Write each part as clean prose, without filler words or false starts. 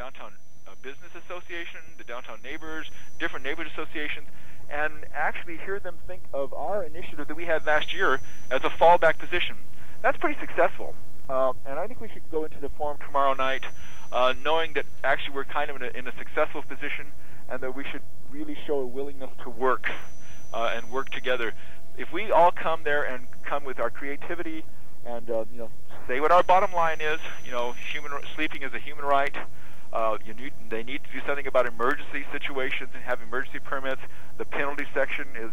downtown business association, the downtown neighbors, different neighborhood associations, and actually hear them think of our initiative that we had last year as a fallback position. That's pretty successful. And I think we should go into the forum tomorrow night knowing that actually we're kind of in a successful position and that we should really show a willingness to work and work together. If we all come there and come with our creativity and say what our bottom line is, sleeping is a human right. They need to do something about emergency situations and have emergency permits. The penalty section is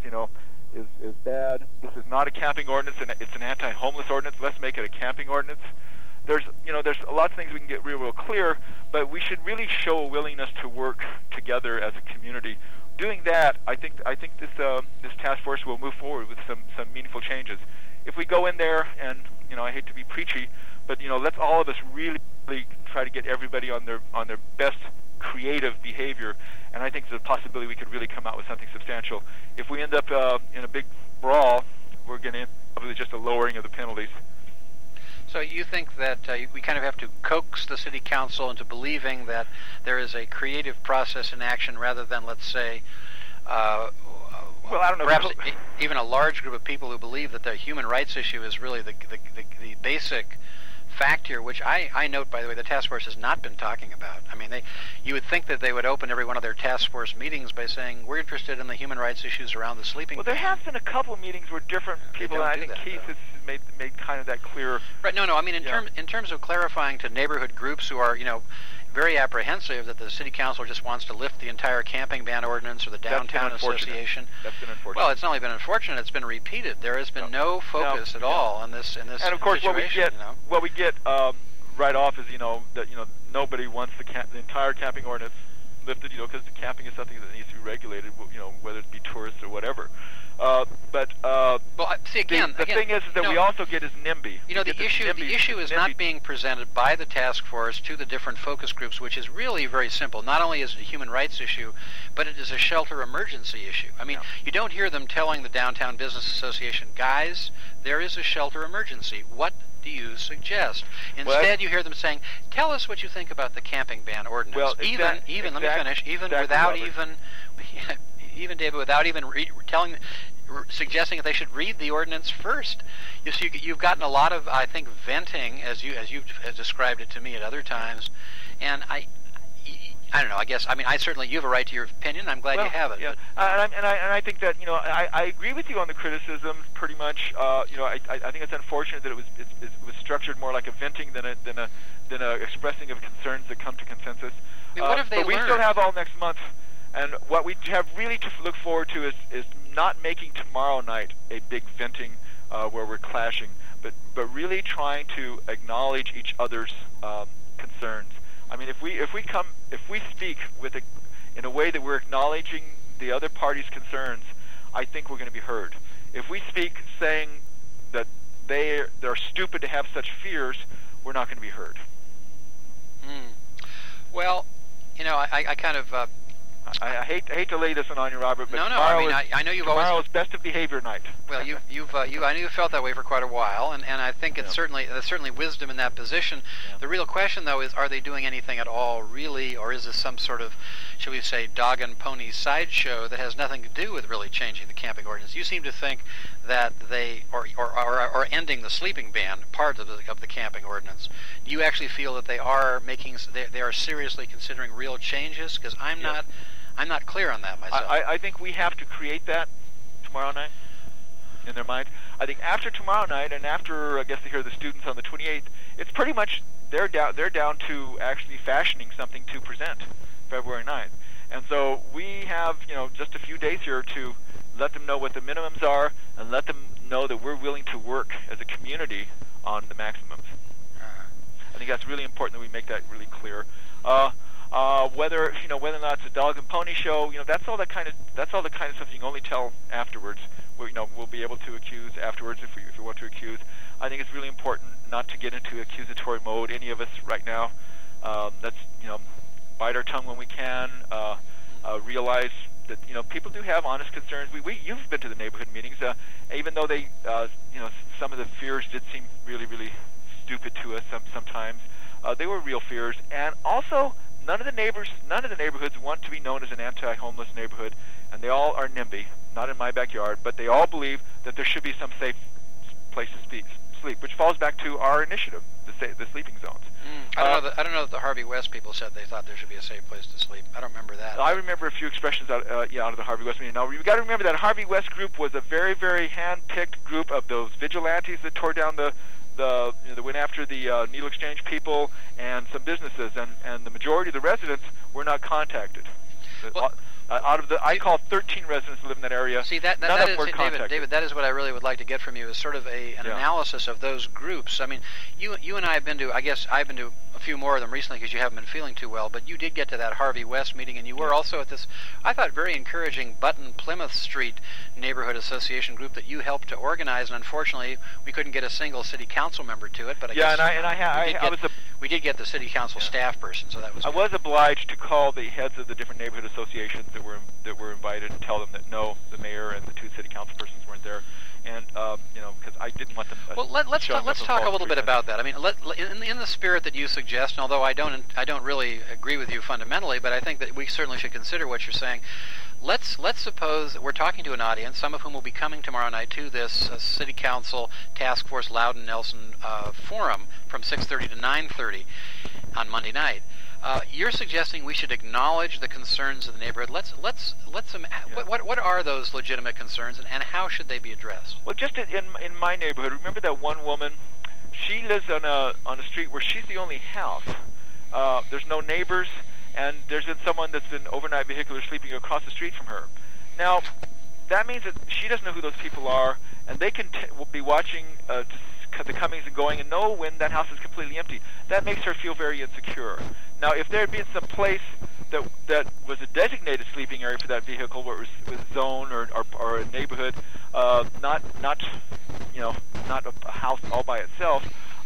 bad. This is not a camping ordinance, and it's an anti-homeless ordinance. Let's make it a camping ordinance. There's a lot of things we can get real clear, but we should really show a willingness to work together as a community. Doing that, I think this task force will move forward with some meaningful changes. If we go in there and I hate to be preachy, but let's all of us really try to get everybody on their best creative behavior, and I think there's a possibility we could really come out with something substantial. If we end up in a big brawl, we're going to end up with just a lowering of the penalties. So you think that we kind of have to coax the city council into believing that there is a creative process in action rather than, let's say, well, I don't know. Perhaps even a large group of people who believe that the human rights issue is really the basic fact here, which I note, by the way, the task force has not been talking about. I mean, you would think that they would open every one of their task force meetings by saying, we're interested in the human rights issues around the sleeping ban. Well, there have been a couple of meetings where different people, and I think Keith has made kind of that clear. Right, no, I mean, in terms of clarifying to neighborhood groups who are, very apprehensive that the city council just wants to lift the entire camping ban ordinance or the downtown association. That's been unfortunate. Well, it's not only been unfortunate; it's been repeated. There has been no focus at all on this. And of course, situation, what we get right off is that nobody wants the entire camping ordinance lifted, because the camping is something that needs to be regulated, whether it be tourists or whatever. Well, see, again, the thing is that we also get is NIMBY. The issue is not being presented by the task force to the different focus groups, which is really very simple. Not only is it a human rights issue, but it is a shelter emergency issue. I mean, you don't hear them telling the Downtown Business Association, guys, there is a shelter emergency. What do you suggest? Instead, you hear them saying, tell us what you think about the camping ban ordinance. Well, let me finish, even David, without even suggesting that they should read the ordinance first. You've gotten a lot of, I think, venting, as you've described it to me at other times, and I don't know. You have a right to your opinion. I'm glad you have it. Yeah. And I think that I agree with you on the criticism pretty much. I think it's unfortunate that it was structured more like a venting than a expressing of concerns that come to consensus. I mean, what have they learned? We still have all next month. And what we have really to look forward to is not making tomorrow night a big venting where we're clashing, but really trying to acknowledge each other's concerns. I mean, if we speak in a way that we're acknowledging the other party's concerns, I think we're going to be heard. If we speak saying that they're stupid to have such fears, we're not going to be heard. Well, I kind of. I hate to lay this one on you, Robert, but I know you've tomorrow always is best of behavior night. Well, I know you've felt that way for quite a while, and I think there's certainly wisdom in that position. Yeah. The real question, though, is are they doing anything at all, really, or is this some sort of, shall we say, dog and pony sideshow that has nothing to do with really changing the camping ordinance? You seem to think that they or ending the sleeping ban part of the camping ordinance. Do you actually feel that they are they are seriously considering real changes? Because I'm not clear on that myself. I think we have to create that tomorrow night in their mind. I think after tomorrow night and after, I guess, they hear the students on the 28th, it's pretty much they're down to actually fashioning something to present February 9th. And so we have, just a few days here to let them know what the minimums are and let them know that we're willing to work as a community on the maximums. I think that's really important that we make that really clear. Whether or not it's a dog and pony show, that's all the kind of stuff you can only tell afterwards. We'll be able to accuse afterwards if we want to accuse. I think it's really important not to get into accusatory mode. Any of us right now, let's bite our tongue when we can. Realize that people do have honest concerns. You've been to the neighborhood meetings, even though they some of the fears did seem really, really stupid to us sometimes. They were real fears, and also none of the neighborhoods want to be known as an anti-homeless neighborhood, and they all are NIMBY, not in my backyard, but they all believe that there should be some safe place to sleep, which falls back to our initiative, the sleeping zones. I don't know that the Harvey West people said they thought there should be a safe place to sleep. I don't remember that. I remember a few expressions out of the Harvey West meeting. Now, you've got to remember that Harvey West group was a very, very hand-picked group of those vigilantes that tore down that went after the needle exchange people and some businesses, and the majority of the residents were not contacted. Well, I call 13 residents who live in that area. See, that is, David, that is what I really would like to get from you, is sort of an analysis of those groups. I mean, you and I have been to, I guess I've been to a few more of them recently because you haven't been feeling too well, but you did get to that Harvey West meeting, and you were also at this, I thought, very encouraging Button Plymouth Street Neighborhood Association group that you helped to organize, and unfortunately we couldn't get a single city council member to it, but we did get the city council staff person, so that was good. I was obliged to call the heads of the different neighborhood associations that were invited and tell them that no, the mayor and the two city council persons weren't there, and because I didn't want them. Well, let's talk a little bit about that. I mean, in the spirit that you suggest, and although I don't really agree with you fundamentally, but I think that we certainly should consider what you're saying. Let's suppose that we're talking to an audience, some of whom will be coming tomorrow night to this City Council Task Force Loudon Nelson forum from 6:30 to 9:30 on Monday night. You're suggesting we should acknowledge the concerns of the neighborhood. What are those legitimate concerns, and how should they be addressed? Well, just in my neighborhood, remember that one woman? She lives on a street where she's the only house. There's no neighbors, and there's been someone that's been overnight vehicular sleeping across the street from her. Now, that means that she doesn't know who those people are, and they can will be watching the comings and going and know when that house is completely empty. That makes her feel very insecure. Now, if there had been some place that was a designated sleeping area for that vehicle, where it was zone or a neighborhood, not a house all by itself,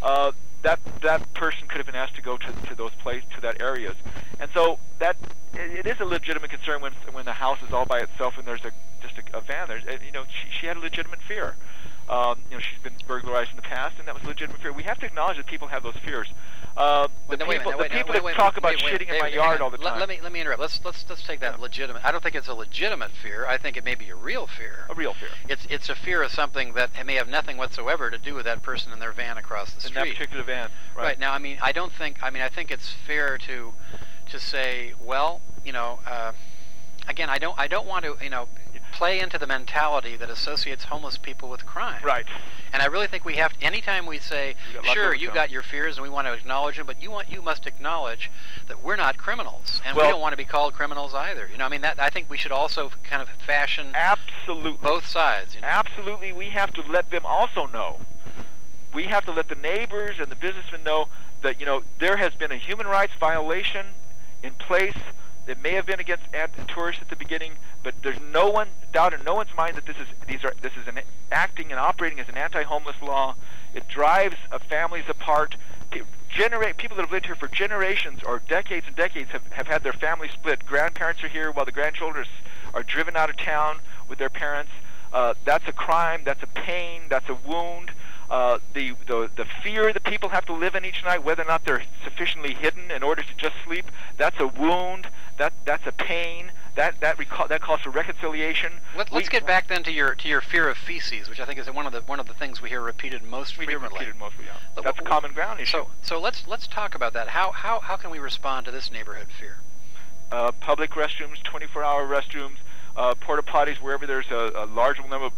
that person could have been asked to go to that areas, and so that it is a legitimate concern when the house is all by itself and there's just a van there. She had a legitimate fear. She's been burglarized in the past, and that was a legitimate fear. We have to acknowledge that people have those fears. The people that talk about shitting in my yard all the time. Let me interrupt. Let's take that legitimate. I don't think it's a legitimate fear. I think it may be a real fear. A real fear. It's a fear of something that may have nothing whatsoever to do with that person in their van across the street. In that particular van. Right. Now, I think it's fair to say, well, again, I don't want to, play into the mentality that associates homeless people with crime. Right. And I really think we have to, anytime we say, sure, you've got your fears and we want to acknowledge them, but you must acknowledge that we're not criminals, and we don't want to be called criminals either. I think we should also kind of fashion both sides. Absolutely, we have to let them also know. We have to let the neighbors and the businessmen know that there has been a human rights violation in place. It may have been against tourists at the beginning, but there's no doubt in no one's mind that this is acting and operating as an anti-homeless law. It drives families apart. People that have lived here for generations or decades and decades have had their families split. Grandparents are here while the grandchildren are driven out of town with their parents. That's a crime. That's a pain. That's a wound. The fear that people have to live in each night, whether or not they're sufficiently hidden in order to just sleep, that's a wound. That's a pain. That calls for reconciliation. Let's get back then to your fear of feces, which I think is one of the things we hear repeated most frequently. Yeah. That's a common ground issue. So let's talk about that. How can we respond to this neighborhood fear? Public restrooms, 24-hour restrooms, porta potties wherever there's a large number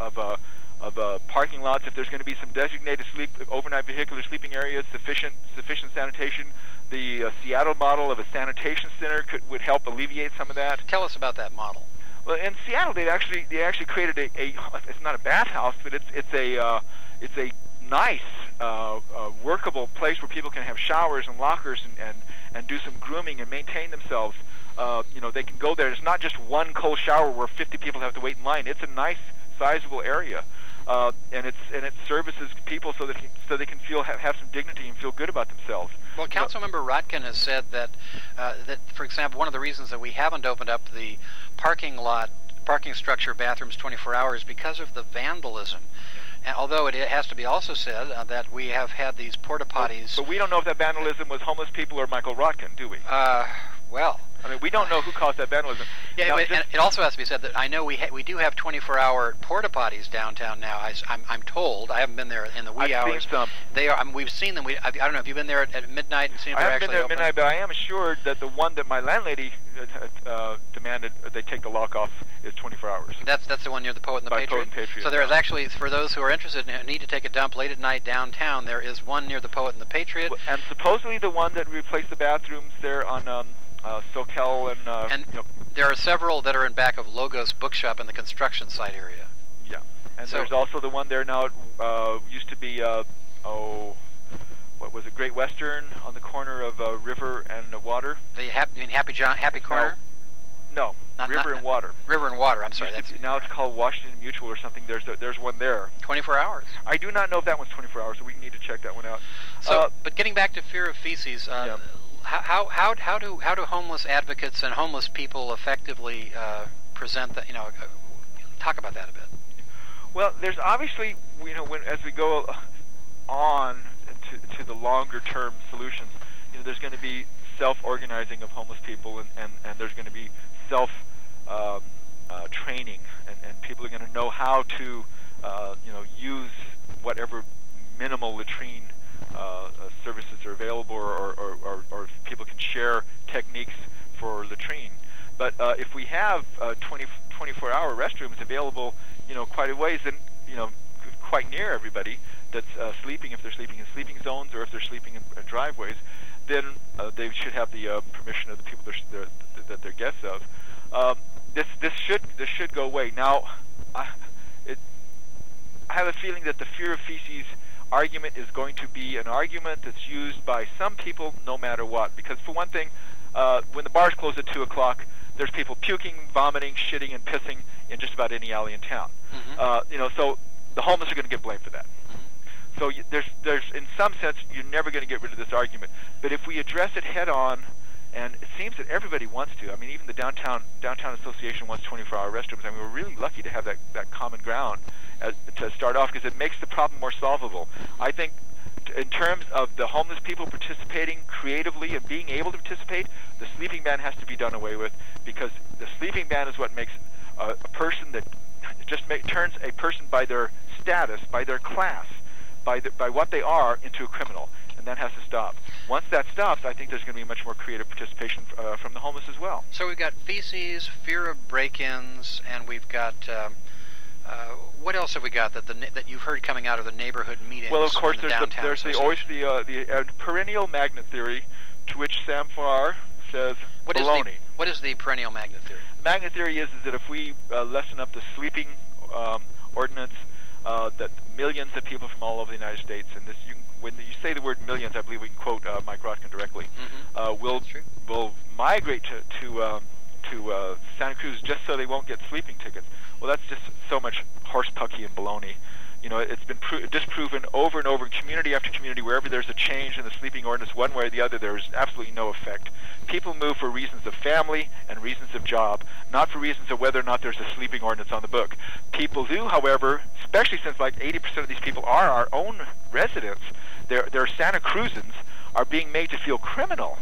of parking lots. If there's going to be some designated overnight vehicular sleeping areas, sufficient sanitation. The Seattle model of a sanitation center would help alleviate some of that. Tell us about that model. Well, in Seattle, they actually created a it's not a bathhouse, but it's a nice workable place where people can have showers and lockers and do some grooming and maintain themselves. They can go there. It's not just one cold shower where 50 people have to wait in line. It's a nice, sizable area. And it services people so they can have some dignity and feel good about themselves. Well, Councilmember Rotkin has said that for example, one of the reasons that we haven't opened up the parking structure bathrooms 24 hours because of the vandalism. And although it has to be also said that we have had these porta potties. But we don't know if that vandalism was homeless people or Michael Rotkin, do we? Well. I mean, we don't know who caused that vandalism. Yeah, now, and it also has to be said that I know we do have 24-hour porta potties downtown now. I'm told. I haven't been there in the wee hours. I've seen some. They are. We've seen them. I don't know. Have you been there at midnight and seen if they're actually open? I haven't been there at midnight, but I am assured that the one that my landlady demanded they take the lock off is 24 hours. That's the one near the Poet and the Patriot? Poet and Patriot. So there is actually, for those who are interested and need to take a dump late at night downtown, there is one near the Poet and the Patriot. And supposedly the one that replaced the bathrooms there on Soquel and there are several that are in back of Logos Bookshop in the construction site area. Yeah, and so, there's also the one there now. Used to be what was it? Great Western on the corner of River and Water. The Happy Corner. No, River and Water. River and Water. I'm sorry. Now it's called Washington Mutual or something. There's one there. 24 hours. I do not know if that one's 24 hours, so we need to check that one out. So, but getting back to fear of feces. How do homeless advocates and homeless people effectively present that? Talk about that a bit. Well, there's obviously as we go on to the longer term solutions, there's going to be self-organizing of homeless people, and there's going to be self training, and people are going to know how to use whatever minimal latrine services are available, or people can share techniques for latrine. But if we have 24-hour restrooms available, quite a ways, and quite near everybody that's sleeping, if they're sleeping in sleeping zones or if they're sleeping in driveways, then they should have the permission of the people that they're guests of. This should go away. Now, I have a feeling that the fear of feces argument is going to be an argument that's used by some people no matter what. Because for one thing, when the bars close at 2 o'clock, there's people puking, vomiting, shitting, and pissing in just about any alley in town. Mm-hmm. So the homeless are going to get blamed for that. Mm-hmm. So there's in some sense, you're never going to get rid of this argument. But if we address it head on, and it seems that everybody wants to. I mean, even the downtown association wants 24-hour restrooms. I mean, we're really lucky to have that common ground to start off, because it makes the problem more solvable. I think in terms of the homeless people participating creatively and being able to participate, the sleeping ban has to be done away with, because the sleeping ban is what makes a person that turns a person by their status, by their class, by what they are, into a criminal. And that has to stop. Once that stops, I think there's going to be much more creative participation from the homeless as well. So we've got feces, fear of break-ins, and we've got what else have we got that you've heard coming out of the neighborhood meetings? Well, of course, there's always the perennial magnet theory, to which Sam Farrar says baloney. What is the perennial magnet theory? Magnet theory is that if we lessen up the sleeping ordinance, that millions of people from all over the United States, and this when you say the word millions, I believe we can quote Mike Rotkin directly, will migrate to Santa Cruz just so they won't get sleeping tickets. Well, that's just so much horsepucky and baloney. It's been disproven over and over, community after community. Wherever there's a change in the sleeping ordinance, one way or the other, there's absolutely no effect. People move for reasons of family and reasons of job, not for reasons of whether or not there's a sleeping ordinance on the book. People do, however, especially since like 80% of these people are our own residents, their Santa Cruzans are being made to feel criminal.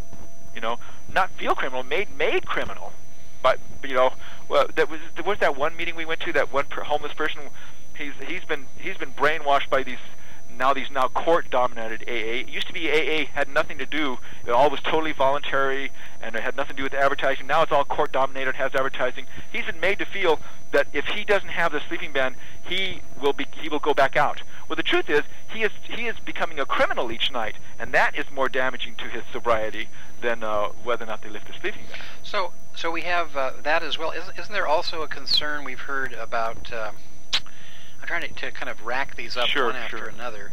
Not feel criminal, made criminal. But there was that one meeting we went to. That one homeless person, he's been brainwashed by these now court-dominated AA. It used to be AA had nothing to do. It all was totally voluntary, and it had nothing to do with advertising. Now it's all court-dominated, has advertising. He's been made to feel that if he doesn't have the sleeping ban, he will go back out. Well, the truth is, he is becoming a criminal each night, and that is more damaging to his sobriety than whether or not they lift the sleeping ban. So we have that as well. Isn't there also a concern we've heard about? I'm trying to kind of rack these up one after another.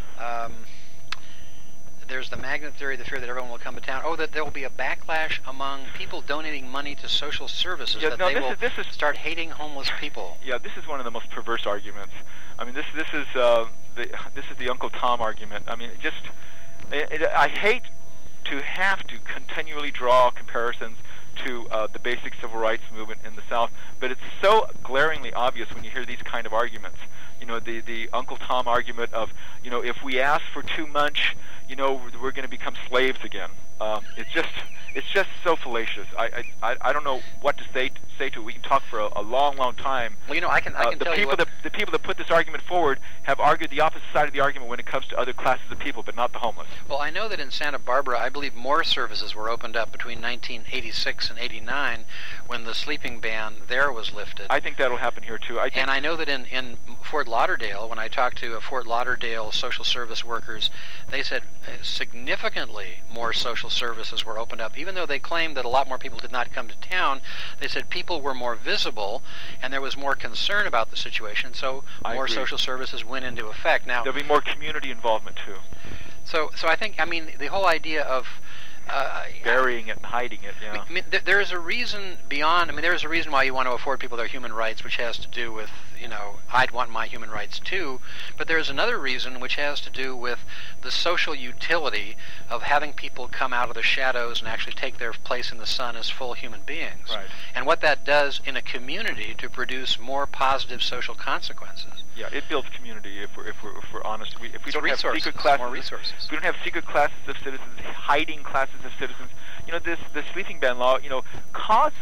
There's the magnet theory, the fear that everyone will come to town. Oh, that there will be a backlash among people donating money to social services, that they will start hating homeless people. Yeah, this is one of the most perverse arguments. I mean, this is the Uncle Tom argument. I mean, I hate to have to continually draw comparisons to the basic civil rights movement in the South. But it's so glaringly obvious when you hear these kind of arguments. You know, the Uncle Tom argument of, you know, if we ask for too much, you know, we're going to become slaves again. It's just so fallacious. I don't know what to say to it. We can talk for a long time. Well, you know, I can tell you what... The people that put this argument forward have argued the opposite side of the argument when it comes to other classes of people, but not the homeless. Well, I know that in Santa Barbara, I believe more services were opened up between 1986 and 89 when the sleeping ban there was lifted. I think that'll happen here, too. And I know that in Fort Lauderdale, when I talked to Fort Lauderdale social service workers, they said significantly more social services were opened up. Even though they claimed that a lot more people did not come to town, they said people were more visible and there was more concern about the situation, so more social services went into effect. Now there'll be more community involvement too. So I think, I mean, the whole idea of burying it and hiding it. Yeah. I mean, there is a reason beyond. I mean, there is a reason why you want to afford people their human rights, which has to do with, you know, I'd want my human rights too. But there is another reason which has to do with the social utility of having people come out of the shadows and actually take their place in the sun as full human beings. Right. And what that does in a community to produce more positive social consequences. Yeah, it builds community. If we're honest, if we don't have secret classes, more resources. We don't have secret classes of citizens, hiding classes of citizens. You know, the sleeping ban law, you know, causes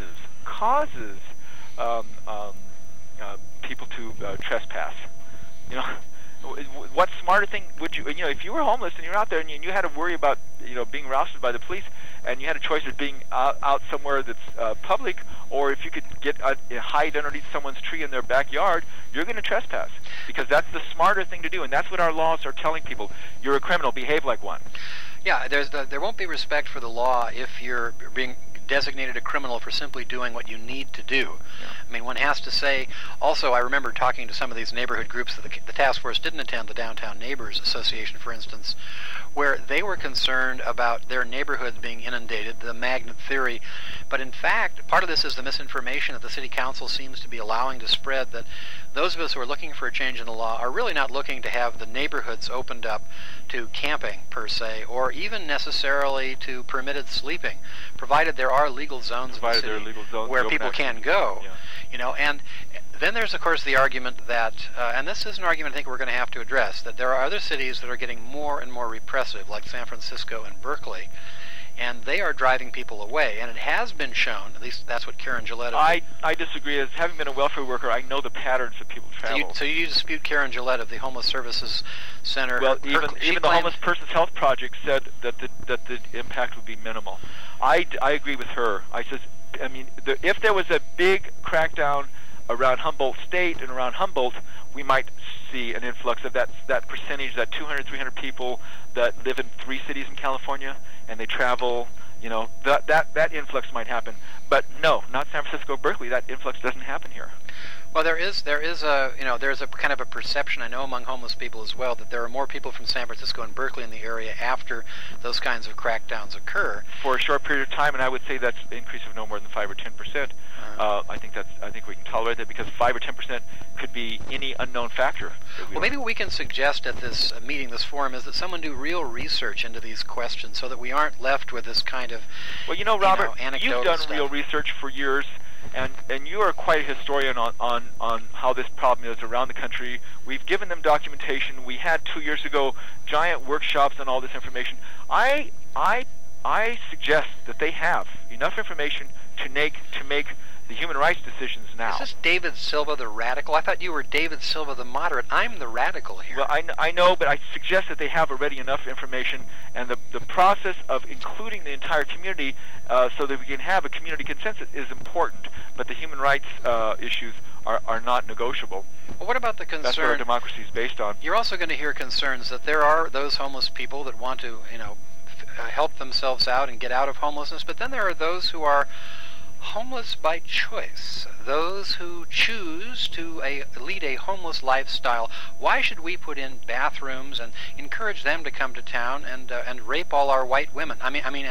people to trespass. You know, what smarter thing would you know, if you were homeless and you're out there and you had to worry about, you know, being rousted by the police, and you had a choice of being out somewhere that's public, or if you could hide underneath someone's tree in their backyard, you're going to trespass, because that's the smarter thing to do, and that's what our laws are telling people. You're a criminal, behave like one. Yeah, there won't be respect for the law if you're being designated a criminal for simply doing what you need to do. Yeah. I mean, one has to say, also, I remember talking to some of these neighborhood groups that the task force didn't attend, the Downtown Neighbors Association, for instance, where they were concerned about their neighborhoods being inundated, the magnet theory. But in fact, part of this is the misinformation that the city council seems to be allowing to spread, that those of us who are looking for a change in the law are really not looking to have the neighborhoods opened up to camping, per se, or even necessarily to permitted sleeping, provided there are legal zones in the city where people can go. Yeah. You know, and then there's, of course, the argument that, and this is an argument I think we're going to have to address, that there are other cities that are getting more and more repressive, like San Francisco and Berkeley, and they are driving people away. And it has been shown, at least that's what Karen Gillette... I disagree. As having been a welfare worker, I know the patterns that people travel. So you dispute Karen Gillette of the Homeless Services Center? Well, even the Homeless Persons Health Project said that the impact would be minimal. I agree with her. I mean, if there was a big crackdown around Humboldt State and around Humboldt, we might see an influx of that percentage, that 200, 300 people that live in 3 cities in California and they travel. You know, that influx might happen. But no, not San Francisco, Berkeley. That influx doesn't happen here. Well, there's a kind of a perception, I know, among homeless people as well, that there are more people from San Francisco and Berkeley in the area after those kinds of crackdowns occur. For a short period of time, and I would say that's an increase of no more than 5 or 10%. I think we can tolerate that, because 5 or 10% could be any unknown factor. Well, maybe what we can suggest at this meeting, this forum, is that someone do real research into these questions, so that we aren't left with this kind of, well, you know, Robert, anecdotal you've done stuff. Real research for years. And you are quite a historian on how this problem is around the country. We've given them documentation. We had 2 years ago giant workshops on all this information. I suggest that they have enough information to make the human rights decisions now. Is this David Silva, the radical? I thought you were David Silva, the moderate. I'm the radical here. Well, I know, but I suggest that they have already enough information, and the process of including the entire community so that we can have a community consensus is important, but the human rights issues are not negotiable. Well, what about the concern... That's what our democracy is based on. You're also going to hear concerns that there are those homeless people that want to, help themselves out and get out of homelessness, but then there are those who are homeless by choice, those who choose to lead a homeless lifestyle. Why should we put in bathrooms and encourage them to come to town and rape all our white women?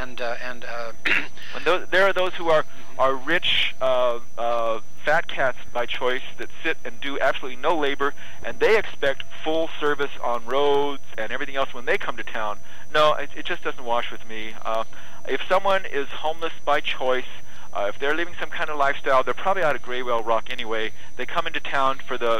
There are those who are rich fat cats by choice that sit and do absolutely no labor, and they expect full service on roads and everything else when they come to town. No, it just doesn't wash with me. If someone is homeless by choice, If they're living some kind of lifestyle, they're probably out of Graywell Rock anyway. They come into town for the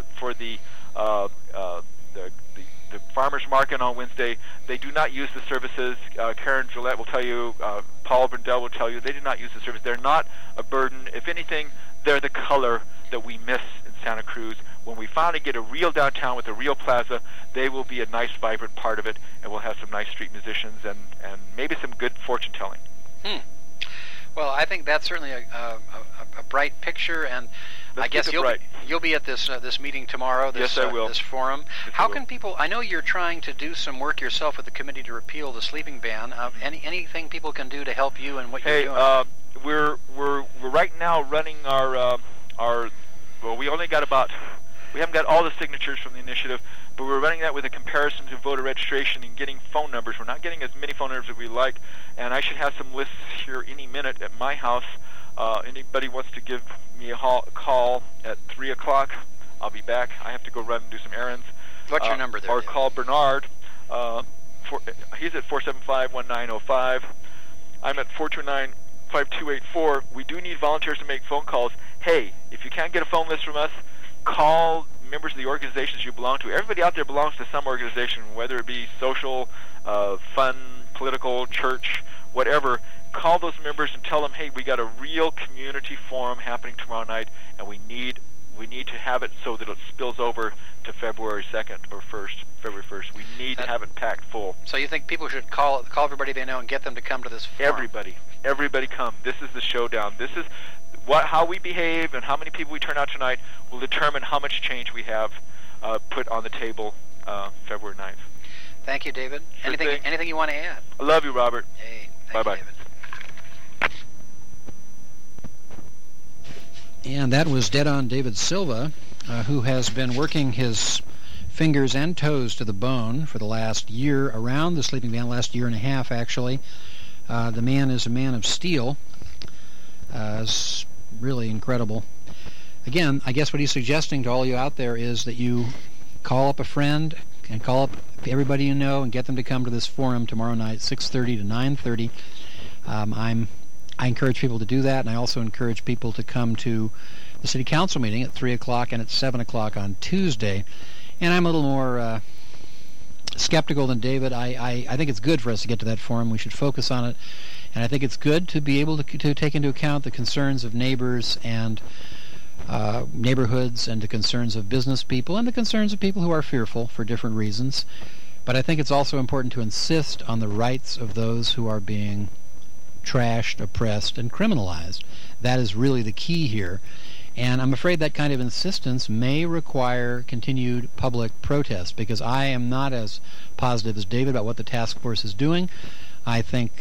farmers market on Wednesday. They do not use the services. Karen Gillette will tell you, Paul Brindell will tell you, they do not use the service. They're not a burden. If anything, they're the color that we miss in Santa Cruz. When we finally get a real downtown with a real plaza, they will be a nice, vibrant part of it, and we'll have some nice street musicians and maybe some good fortune telling. Well, I think that's certainly a bright picture, and I guess you'll be at this meeting tomorrow. Yes, I will. This forum. Yes, How can people? I know you're trying to do some work yourself with the committee to repeal the sleeping ban. Anything people can do to help you and what you're doing? We're right now running our well, we haven't got all the signatures from the initiative, but we're running that with a comparison to voter registration and getting phone numbers. We're not getting as many phone numbers as we like, and I should have some lists here any minute at my house. Anybody wants to give me a call at 3 o'clock, I'll be back. I have to go run and do some errands. What's your number there? Or call Bernard. He's at 475-1905. I'm at 429-5284. We do need volunteers to make phone calls. Hey, if you can't get a phone list from us, call members of the organizations you belong to. Everybody out there belongs to some organization, whether it be social, fun, political, church, whatever. Call those members and tell them, hey, we got a real community forum happening tomorrow night, and we need to have it so that it spills over to February 2nd or 1st, February 1st. We need to have it packed full. So you think people should call everybody they know and get them to come to this forum? Everybody come. This is the showdown. This is how we behave and how many people we turn out tonight will determine how much change we have put on the table February 9th. Thank you, David. Sure Anything you want to add? I love you, Robert. Hey, bye-bye. David. And that was Dead On David Silva, who has been working his fingers and toes to the bone for the last year around the sleeping ban, last year and a half, actually. The man is a man of steel. It's really incredible. Again, I guess what he's suggesting to all you out there is that you call up a friend and call up everybody you know and get them to come to this forum tomorrow night, 6:30 to 9:30. I encourage people to do that, and I also encourage people to come to the City Council meeting at 3 o'clock and at 7 o'clock on Tuesday. And I'm a little more skeptical than David. I think it's good for us to get to that forum. We should focus on it. And I think it's good to be able to take into account the concerns of neighbors and neighborhoods and the concerns of business people and the concerns of people who are fearful for different reasons. But I think it's also important to insist on the rights of those who are being trashed, oppressed, and criminalized. That is really the key here. And I'm afraid that kind of insistence may require continued public protest, because I am not as positive as David about what the task force is doing. I think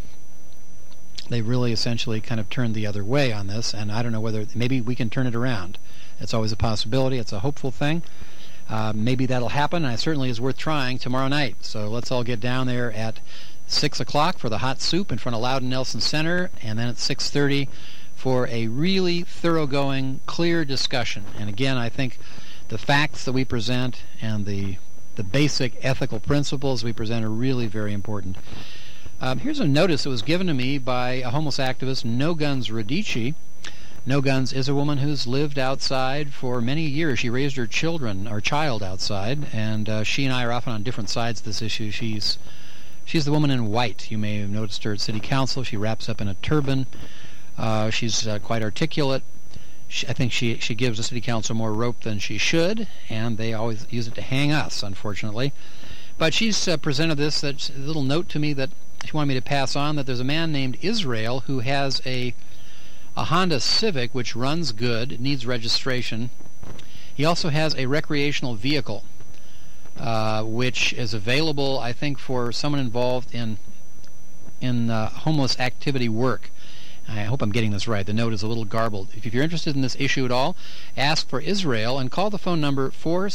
they really essentially kind of turned the other way on this, and I don't know whether maybe we can turn it around. It's always a possibility. It's a hopeful thing. Maybe that'll happen, and it certainly is worth trying tomorrow night. So let's all get down there at 6 o'clock for the hot soup in front of Loudon Nelson Center, and then at 6:30 for a really thoroughgoing, clear discussion. And again, I think the facts that we present and the basic ethical principles we present are really very important. Here's a notice that was given to me by a homeless activist, No Guns Radici. No Guns is a woman who's lived outside for many years. She raised her child outside, and she and I are often on different sides of this issue. She's the woman in white. You may have noticed her at City Council. She wraps up in a turban. She's quite articulate. I think she gives the City Council more rope than she should, and they always use it to hang us, unfortunately. But she's presented this little note to me that she wanted me to pass on, that there's a man named Israel who has a Honda Civic which runs good. It needs registration. He also has a recreational vehicle which is available, I think, for someone involved in homeless activity work. I hope I'm getting this right. The note is a little garbled. If you're interested in this issue at all, ask for Israel and call the phone number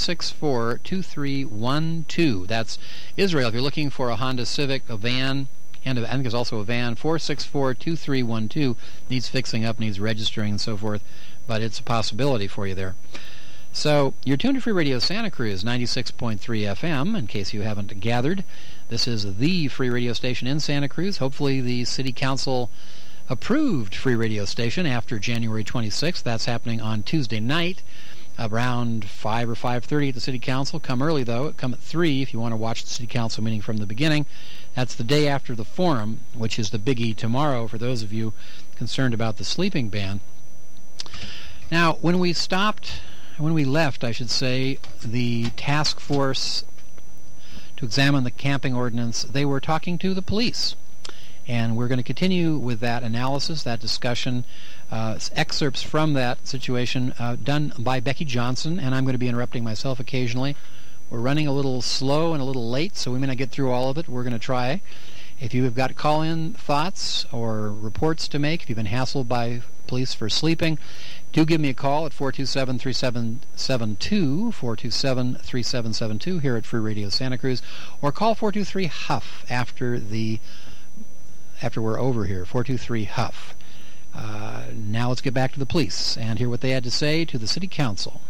464-2312. That's Israel. If you're looking for a Honda Civic, a van, and I think there's also a van, 464-2312. Needs fixing up, needs registering, and so forth. But it's a possibility for you there. So, you're tuned to Free Radio Santa Cruz, 96.3 FM, in case you haven't gathered. This is the free radio station in Santa Cruz. Hopefully the City Council approved free radio station after January 26th. That's happening on Tuesday night around 5 or 5:30 at the City Council. Come early, though. Come at 3 if you want to watch the City Council meeting from the beginning. That's the day after the forum, which is the biggie tomorrow for those of you concerned about the sleeping ban. Now, when we left, I should say, the task force to examine the camping ordinance, they were talking to the police. And we're going to continue with that analysis, that discussion, excerpts from that situation done by Becky Johnson, and I'm going to be interrupting myself occasionally. We're running a little slow and a little late, so we may not get through all of it. We're going to try. If you have got call-in thoughts or reports to make, if you've been hassled by police for sleeping, do give me a call at 427-3772, 427-3772 here at Free Radio Santa Cruz, or call 423-HUFF after we're over here, 423-HUFF. Now let's get back to the police and hear what they had to say to the City Council.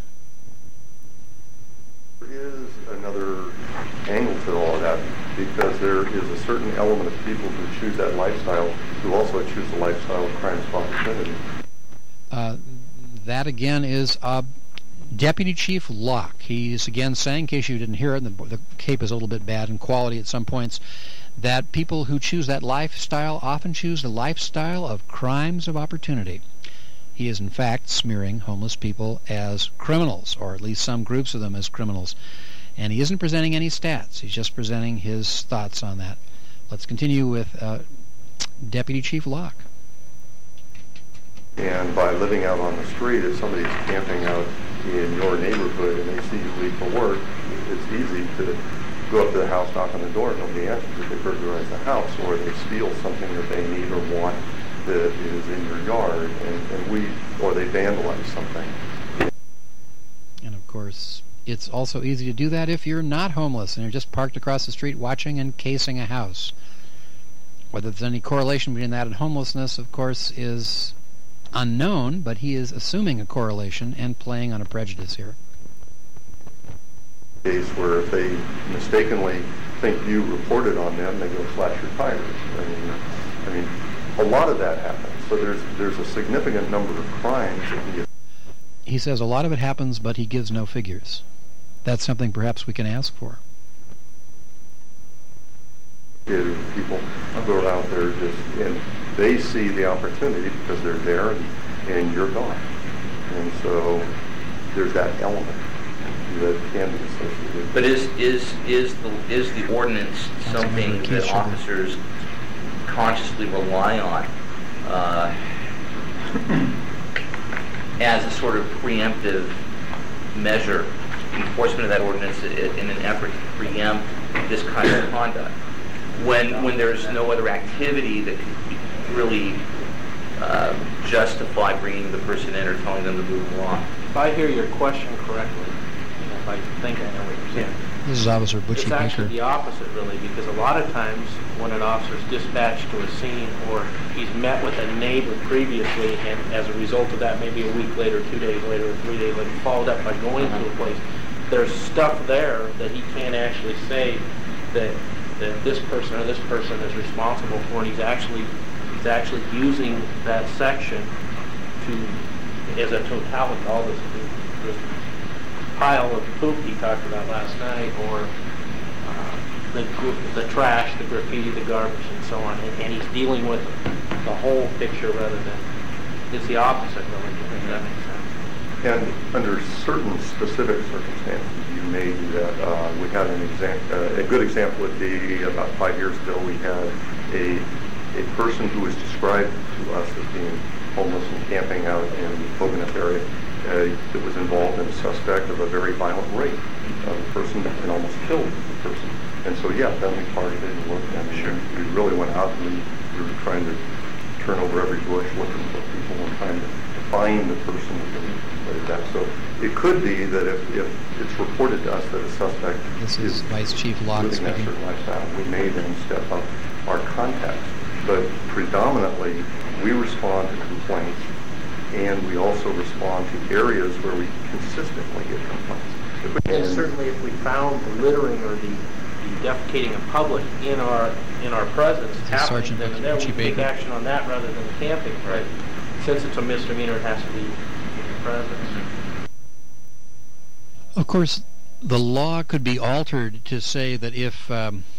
There is another angle to all of that, because there is a certain element of people who choose that lifestyle who also choose the lifestyle of crime spot opportunity. That again is Deputy Chief Locke. He's again saying, in case you didn't hear it, and the tape is a little bit bad in quality at some points, that people who choose that lifestyle often choose the lifestyle of crimes of opportunity. He is in fact smearing homeless people as criminals, or at least some groups of them as criminals. And he isn't presenting any stats. He's just presenting his thoughts on that. Let's continue with Deputy Chief Locke. And by living out on the street, if somebody's camping out in your neighborhood and they see you leave for work, it's easy to go up to the house, knock on the door, and nobody answers if they burglarize the house, or they steal something that they need or want that is in your yard, or they vandalize something. And of course, it's also easy to do that if you're not homeless and you're just parked across the street watching and casing a house. Whether there's any correlation between that and homelessness, of course, is unknown, but he is assuming a correlation and playing on a prejudice here. Case where if they mistakenly think you reported on them, they go slash your tires. I mean, a lot of that happens. So there's a significant number of crimes that can get. He says a lot of it happens, but he gives no figures. That's something perhaps we can ask for. People who are out there and they see the opportunity because they're there and you're gone. And so there's that element that can be associated. But is the ordinance something that officers consciously rely on as a sort of preemptive measure, enforcement of that ordinance in an effort to preempt this kind of conduct? When there's no other activity that could really justify bringing the person in or telling them to move along. If I hear your question correctly, and if I think I know what you're saying, this is Officer Butchie it's actually the opposite, really, because a lot of times when an officer is dispatched to a scene or he's met with a neighbor previously, and as a result of that, maybe a week later, 2 days later, or 3 days later, followed up by going to a place, there's stuff there that he can't actually say that this person or this person is responsible for, and he's actually using that section as a totality, all this pile of poop he talked about last night, or the trash, the graffiti, the garbage, and so on, and he's dealing with the whole picture rather than, it's the opposite, really, if that makes sense. And under certain specific circumstances, you may do that. We had a good example would be about 5 years ago. We had a person who was described to us as being homeless and camping out in the Poconos area that was involved in a suspect of a very violent rape of a person and almost killed the person. And so, yeah, then we targeted and looked, and we really went out and we were trying to turn over every bush, looking for people and trying to find the person who committed that. So it could be that if it's reported to us that a suspect is Vice Chief Locke living that certain lifestyle, we may then step up our contacts. But predominantly, we respond to complaints, and we also respond to areas where we consistently get complaints. And certainly if we found the littering or the defecating in public in our presence happening, Sergeant then there we Richie take Baker. action on that rather than the camping. Right. Since it's a misdemeanor, it has to be in your presence. Of course, the law could be altered to say that if,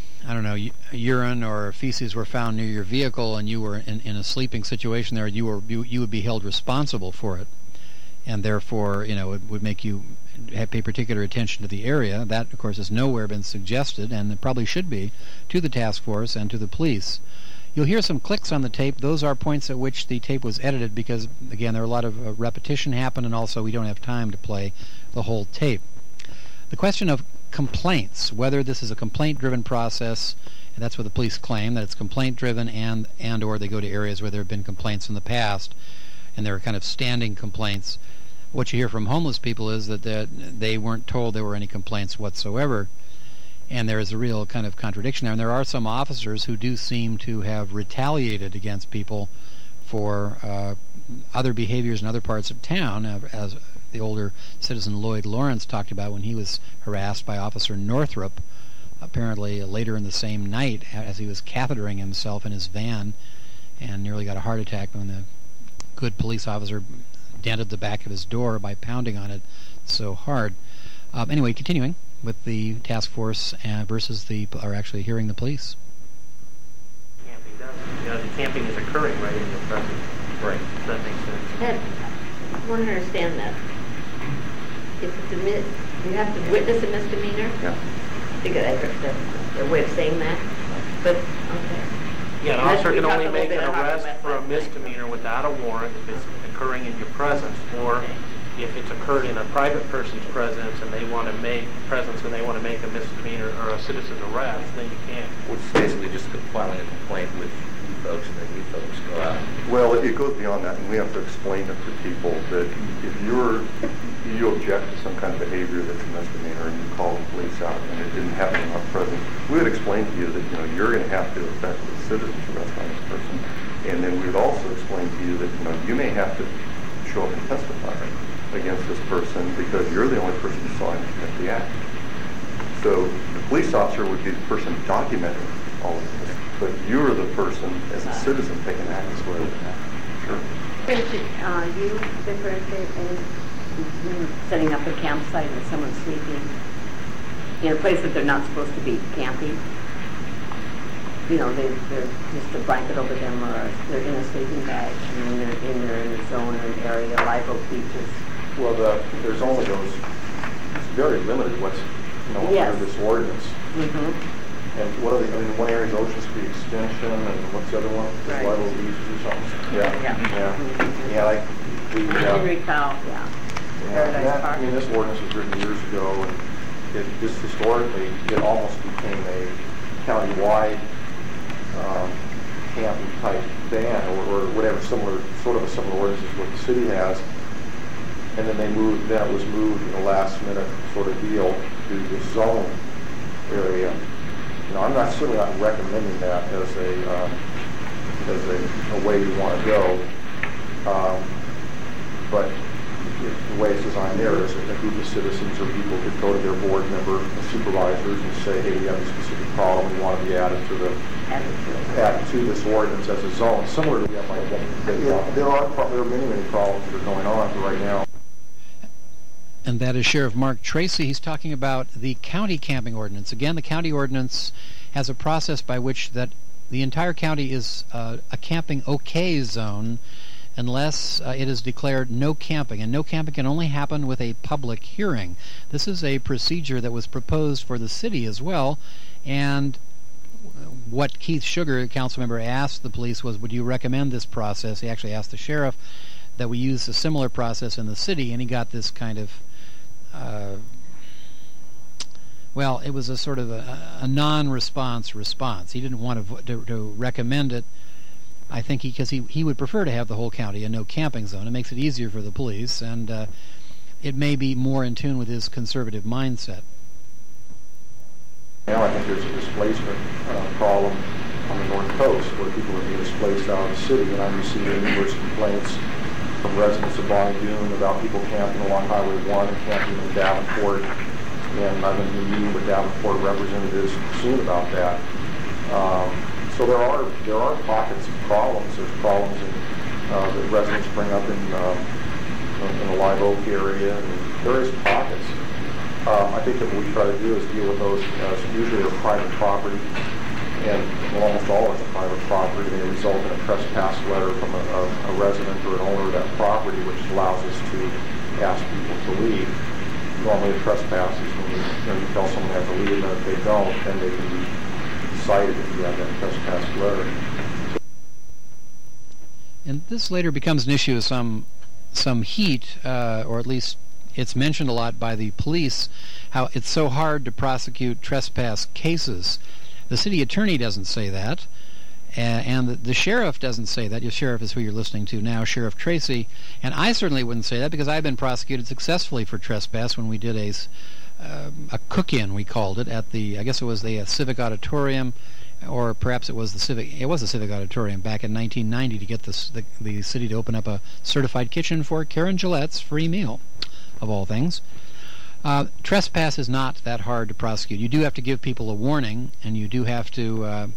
urine or feces were found near your vehicle and you were in a sleeping situation there, you would be held responsible for it. And therefore, it would make you pay particular attention to the area. That, of course, has nowhere been suggested, and it probably should be, to the task force and to the police. You'll hear some clicks on the tape. Those are points at which the tape was edited because, again, there are a lot of repetition happened, and also we don't have time to play the whole tape. The question of complaints, whether this is a complaint-driven process, and that's what the police claim, that it's complaint-driven and or they go to areas where there have been complaints in the past, and there are kind of standing complaints. What you hear from homeless people is that they weren't told there were any complaints whatsoever, and there is a real kind of contradiction there. And there are some officers who do seem to have retaliated against people for other behaviors in other parts of town, as the older citizen Lloyd Lawrence talked about when he was harassed by Officer Northrup, apparently later in the same night as he was cathetering himself in his van and nearly got a heart attack when the good police officer dented the back of his door by pounding on it so hard. Anyway, continuing with the task force versus actually hearing the police. Camping does. The camping is occurring right in your presence. Right. Does that make sense? Ed, I want to understand that. If it's you have to witness a misdemeanor? Yeah. Their way of saying that? But, okay. Yeah, an officer can only make an about arrest that for a last night. misdemeanor without a warrant if it's occurring in your presence, or if it's occurred in a private person's presence and they want to make a misdemeanor or a citizen's arrest, then you can't. Which is basically just filing a complaint with you folks, and then you folks go out. Well, it goes beyond that, and we have to explain it to people that if you object to some kind of behavior that's a misdemeanor and you call the police out and it didn't happen in our presence, we would explain to you that you're going to have to effect a citizen's arrest on this person, and then we would also explain to you that you may have to show up and testify against this person because you're the only person who saw him commit the act. So the police officer would be the person documenting all of this, but you're the person as a citizen taking action. Sure. You differentiate in setting up a campsite and someone sleeping in a place that they're not supposed to be camping. They're just a blanket over them, or they're in a sleeping bag, and they're in a zone or an area, live oak beaches. Well, there's only those. It's very limited what's Yes. under this ordinance. Mm-hmm. And what are one area is Ocean Street Extension, and what's the other one? Right. Live oak beaches or something. Yeah. Yeah. Like the. Henry Cow, yeah. Paradise Park. This ordinance was written years ago, and this historically it almost became a countywide camping type ban or whatever sort of a similar ordinance is what the city has. And then it was moved in a last minute sort of deal to the zone area. I'm certainly not recommending that as a way you want to go. But the way it's designed there is that a group of citizens or people could go to their board member and supervisors and say, hey, we have a specific problem, we want to be added to this ordinance as a zone, similar to there are many problems that are going on right now. And that is Sheriff Mark Tracy. He's talking about the county camping ordinance. Again, the county ordinance has a process by which that the entire county is a camping okay zone unless it is declared no camping. And no camping can only happen with a public hearing. This is a procedure that was proposed for the city as well. And what Keith Sugar, council member, asked the police was, would you recommend this process? He actually asked the sheriff that we use a similar process in the city, and he got this kind of it was a sort of a non-response response. He didn't want to recommend it. I think because he would prefer to have the whole county a no camping zone. It makes it easier for the police, and it may be more in tune with his conservative mindset. Now I think there's a displacement problem on the North Coast where people are being displaced out of the city, and I'm receiving numerous complaints from residents of Bonny Doon about people camping along Highway 1 and camping in Davenport. and I'm going to be meeting with Davenport representatives soon about that. So there are pockets of problems. There's problems that residents bring up in the Live Oak area, and various pockets. I think that what we try to do is deal with those as usually they're private property, and almost always private property. They result in a trespass letter from a resident or an owner of that property, which allows us to ask people to leave. Normally a trespass is when you tell someone they have to leave, and if they don't, then they can be cited if you have that trespass letter. And this later becomes an issue of some heat, or at least it's mentioned a lot by the police, how it's so hard to prosecute trespass cases. The city attorney doesn't say that, and the sheriff doesn't say that. Your sheriff is who you're listening to now, Sheriff Tracy, and I certainly wouldn't say that because I've been prosecuted successfully for trespass when we did a cook-in, we called it, at I guess it was the Civic Auditorium, or perhaps it was the Civic Auditorium back in 1990 to get the city to open up a certified kitchen for Karen Gillette's free meal, of all things. Trespass is not that hard to prosecute. You do have to give people a warning, and you do have to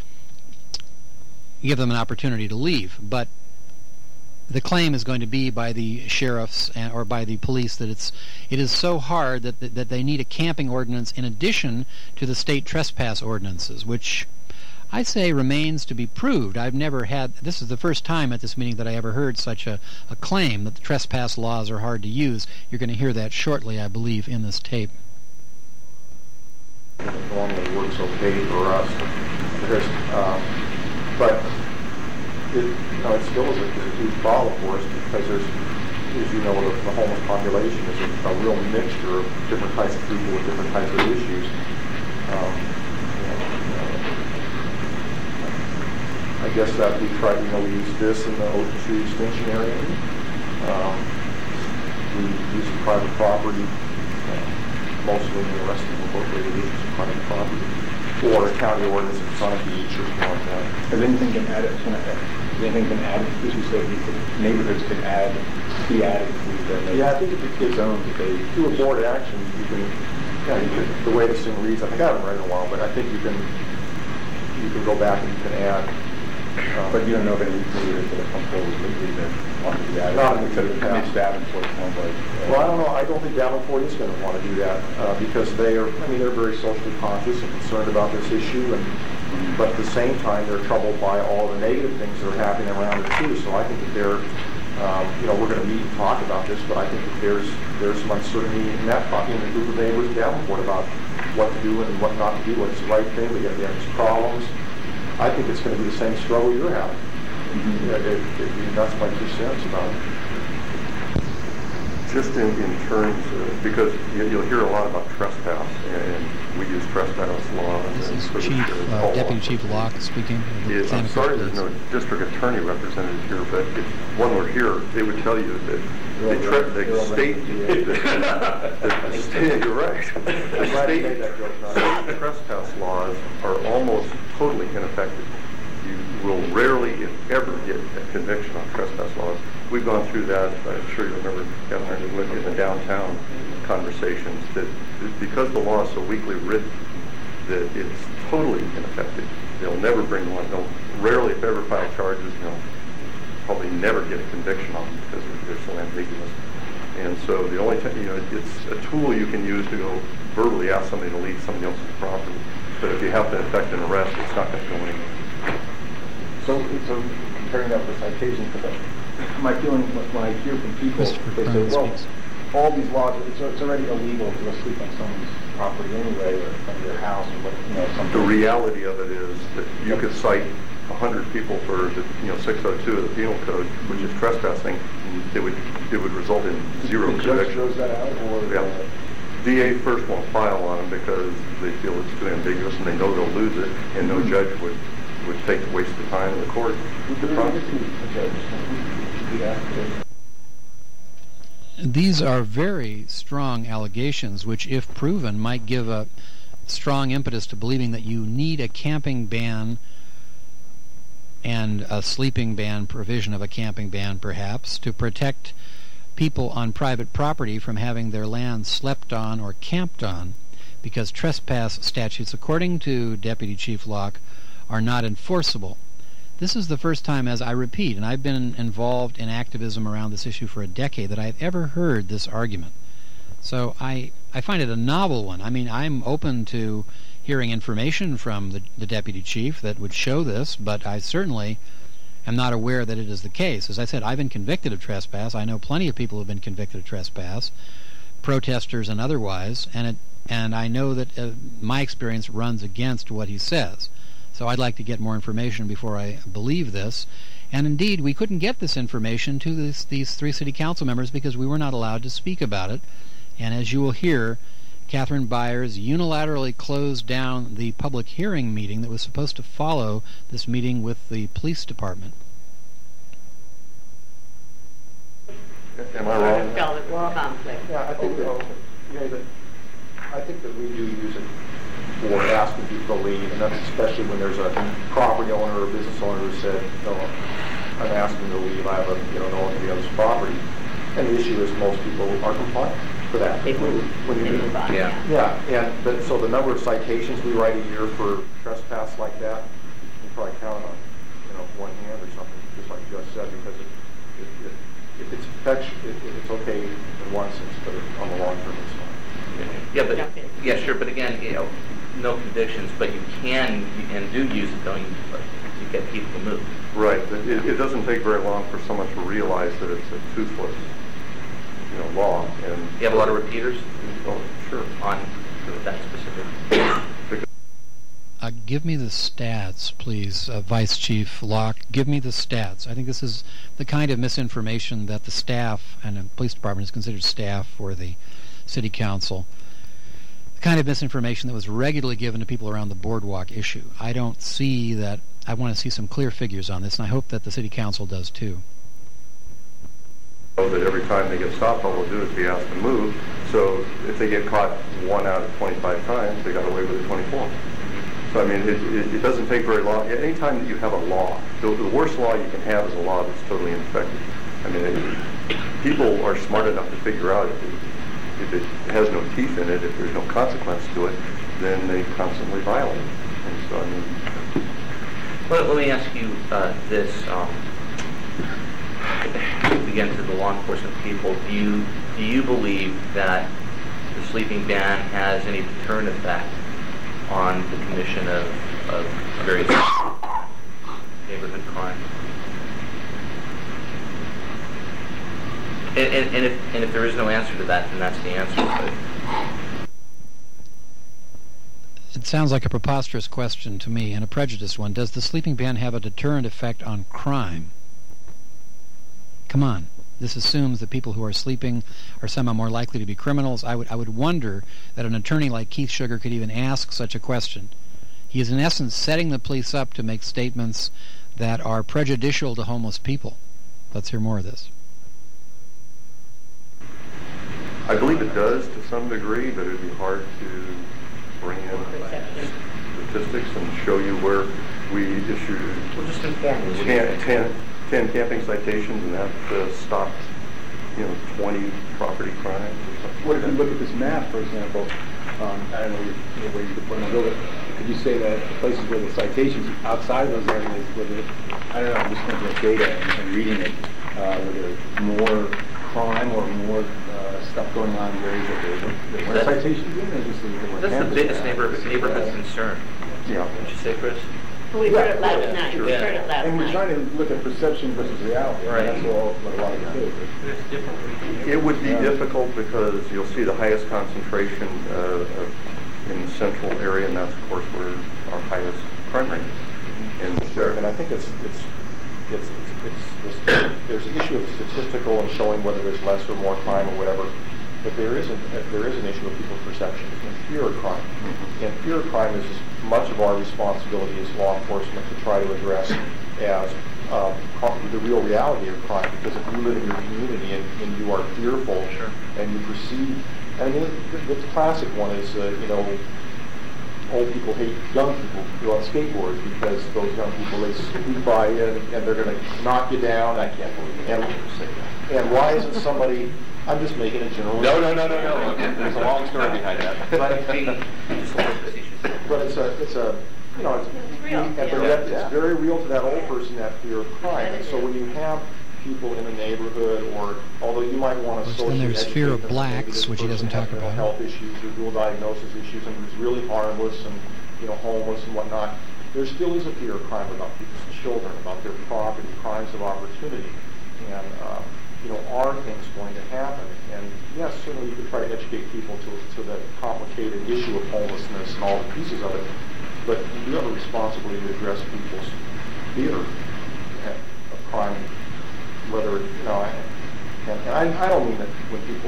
give them an opportunity to leave. But the claim is going to be by the sheriffs or by the police that it is so hard that they need a camping ordinance in addition to the state trespass ordinances, which I say remains to be proved. I've never had, this is the first time at this meeting that I ever heard such a claim that the trespass laws are hard to use. You're going to hear that shortly, I believe, in this tape. It normally works okay for us, but it still is a huge problem for us because there's, as you know, the homeless population is a real mixture of different types of people with different types of issues. I guess that we use this in the Ocean Street Extension area. We use some private property, mostly in the rest of the incorporated issues of private property, or a county ordinance if it's on a beach or something like that. Has anything been added? As you said, neighborhoods can be added to Yeah, I think if the kids do a board action, you can, the way this thing reads, I think I haven't read it in a while, but I think you can go back and you can add. But you don't know if any neighborhoods that have come forward legally that want to be added? Not in the past. Davenport sounds like. Well, I don't know. I don't think Davenport is going to want to do that because they're very socially conscious and concerned about this issue, but at the same time, they're troubled by all the negative things that are happening around it too. So I think that they're, we're going to meet and talk about this, but I think that there's some uncertainty in that in the group of neighbors in Davenport about what to do and what not to do, what's the right thing. They have these problems. I think it's going to be the same struggle you're having. That's my 2 cents about it. Just in terms of, because you'll hear a lot about trespass, and we use trespass law. This is Deputy Chief Locke speaking. I'm sorry there's no district attorney representative here, but if one were here, they would tell you that the state, you're right. The state trespass laws are almost totally ineffective. You will rarely, if ever, get a conviction on trespass laws. We've gone through that. I'm sure you remember, Kevin, in the downtown conversations, that because the law is so weakly written, that it's totally ineffective. They'll never bring one. They'll rarely, if ever, file charges. Probably never get a conviction on them because they're so ambiguous. And so the only it's a tool you can use to go verbally ask somebody to leave somebody else's property. But if you have to effect an arrest, it's not going to go anywhere. So comparing that with the citation, my feeling when I hear from people, they say, well, all these laws, it's already illegal to go sleep on someone's property anyway, or from their house, or something. The reality of it is that you could cite 100 people for the 602 of the Penal Code, which is trespassing. It would result in zero conviction. The judge throws that out, or DA first won't file on them because they feel it's too ambiguous and they know they'll lose it, and no judge would take the waste of time in the court to prosecute. These are very strong allegations, which, if proven, might give a strong impetus to believing that you need a camping ban and a sleeping ban, provision of a camping ban, perhaps, to protect people on private property from having their land slept on or camped on, because trespass statutes, according to Deputy Chief Locke, are not enforceable. This is the first time, as I repeat, and I've been involved in activism around this issue for a decade, that I've ever heard this argument. So I find it a novel one. I mean, I'm open to hearing information from the Deputy Chief that would show this, but I certainly am not aware that it is the case. As I said, I've been convicted of trespass. I know plenty of people who have been convicted of trespass, protesters and otherwise, and I know that my experience runs against what he says. So I'd like to get more information before I believe this. And indeed, we couldn't get this information to these 3 city council members because we were not allowed to speak about it. And as you will hear, Catherine Byers unilaterally closed down the public hearing meeting that was supposed to follow this meeting with the police department. Am I wrong? Conflict. Yeah, I think that we do use it for asking people to leave, and that's especially when there's a property owner or business owner who said, I'm asking to leave, I have no one to be on this property. And the issue is most people are compliant for that. They move. When you move. Yeah, so the number of citations we write a year for trespass like that, you can probably count on one hand or something, just like you just said, because if it's it's okay in one sense, but on the long term it's fine. Yeah, sure, but again, no convictions, but you can and do use it, don't you, to get people to move. Right, but it doesn't take very long for someone to realize that it's a toothless, law. And you have a lot of repeaters? Oh, sure. On that specific. Give me the stats, please, Vice Chief Locke. Give me the stats. I think this is the kind of misinformation that the staff and the police department is considered staff for the city council. The kind of misinformation that was regularly given to people around the boardwalk issue. I don't see that. I want to see some clear figures on this, and I hope that the city council does too. That every time they get stopped, all they'll do is be asked to move. So if they get caught 1 out of 25 times, they got away with it 24. So I mean, it doesn't take very long. Anytime that you have a law, the worst law you can have is a law that's totally ineffective. I mean, people are smart enough to figure out if it has no teeth in it, if there's no consequence to it, then they constantly violate it. And so I mean. Well, let me ask you this. Again, to the law enforcement people, do you believe that the sleeping ban has any deterrent effect on the commission of various neighborhood crime? And if there is no answer to that, then that's the answer. But it sounds like a preposterous question to me, and a prejudiced one. Does the sleeping ban have a deterrent effect on crime? Come on. This assumes that people who are sleeping are somehow more likely to be criminals. I would wonder that an attorney like Keith Sugar could even ask such a question. He is in essence setting the police up to make statements that are prejudicial to homeless people. Let's hear more of this. I believe it does to some degree, but it would be hard to bring in statistics and show you where we issued well, just inform 10 camping citations and that stopped 20 property crimes or something. What if you look at this map, for example, I don't know where you could put it, could you say that places where the citations outside of those areas, I don't know, I'm just looking at data and reading it, where there's more crime or more stuff going on in areas that there weren't citations in, that's the biggest neighborhood concern. Yeah. Would you say, Chris? We heard it last night. Sure. We heard it last night. And we're trying to look at perception versus reality. Right. That's all what a lot of it is. It's different. It would be difficult because you'll see the highest concentration in the central area, and that's of course where our highest crime rate is. And I think there's an issue of statistical and showing whether there's less or more crime or whatever. But there is an issue of people's perceptions and fear of crime. Mm-hmm. And fear of crime is as much of our responsibility as law enforcement to try to address as the real reality of crime. Because if you live in your community and you are fearful, sure, and you perceive, I mean, the classic one is old people hate young people who are on skateboards because those young people, they scoot by you and they're going to knock you down. I can't believe it. And why isn't somebody, I'm just making a general... No. There's a long story behind that. But it's real. It's very real to that old person, that fear of crime. And so when you have people in a neighborhood, or although you might want to socially then there's fear of educate them, blacks, which he doesn't talk about. Health issues or dual diagnosis issues, and who's really harmless and homeless and whatnot. There still is a fear of crime about people's children, about their property, crimes of opportunity, and are things going to happen? And yes, certainly you could try to educate people to the complicated issue of homelessness and all the pieces of it, but you do have a responsibility to address people's fear of crime, whether, and I don't mean that when people,